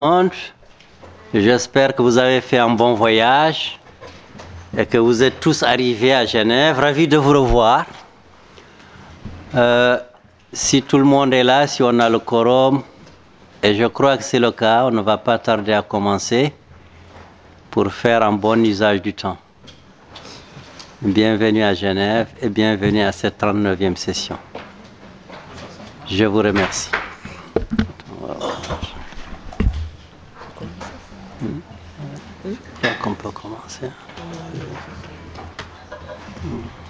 monde. J'espère que vous avez fait un bon voyage et que vous êtes tous arrivés à Genève. Ravi de vous revoir. Si tout le monde est là, si on a le quorum, et je crois que c'est le cas, on ne va pas tarder à commencer pour faire un bon usage du temps. Bienvenue à Genève et bienvenue à cette 39e session. Je vous remercie. Je crois qu'on peut commencer.